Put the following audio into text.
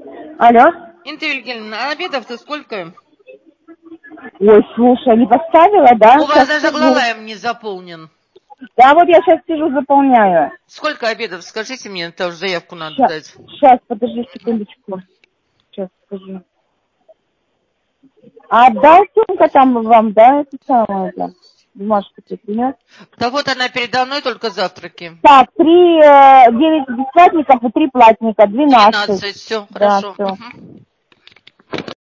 Алло. Инта Вильгельмовна, а обедов-то сколько? Ой, слушай, не поставила, да? У вас Сейчас даже скажу. главаем не заполнен. Да, вот я сейчас сижу, заполняю. Сколько обедов? Скажите мне, тоже заявку надо Сейчас, дать. сейчас, подожди секундочку. Сейчас скажу. А да, сумка там вам, да, это самое, да? Бумажку ты принес? Да вот она передо мной, только завтраки. Так, 9 бесплатников и 3 платника, 12. 12, все, Да, хорошо. все. Угу.